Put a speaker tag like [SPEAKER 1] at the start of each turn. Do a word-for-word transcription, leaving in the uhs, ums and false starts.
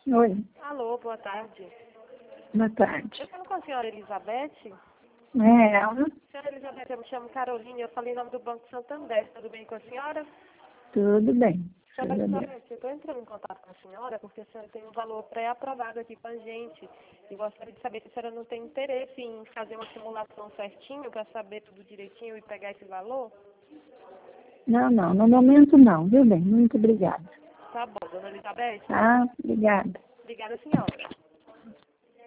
[SPEAKER 1] Oi,
[SPEAKER 2] Alô, boa tarde.
[SPEAKER 1] boa tarde.
[SPEAKER 2] Eu falo com a senhora Elizabeth.
[SPEAKER 1] É ela?
[SPEAKER 2] Senhora Elizabeth, eu me chamo Carolina, eu falei em nome do Banco Santander. Tudo bem com a senhora?
[SPEAKER 1] Tudo bem.
[SPEAKER 2] Senhora
[SPEAKER 1] Tudo bem.
[SPEAKER 2] Elizabeth, eu estou entrando em contato com a senhora porque a senhora tem um valor pré-aprovado aqui com a gente. E gostaria de saber se a senhora não tem interesse em fazer uma simulação certinho para saber tudo direitinho e pegar esse valor.
[SPEAKER 1] Não, não, no momento não, viu bem? Muito obrigada.
[SPEAKER 2] Tá bom, dona Elizabeth.
[SPEAKER 1] Tá? Obrigada.
[SPEAKER 2] Obrigada, senhora.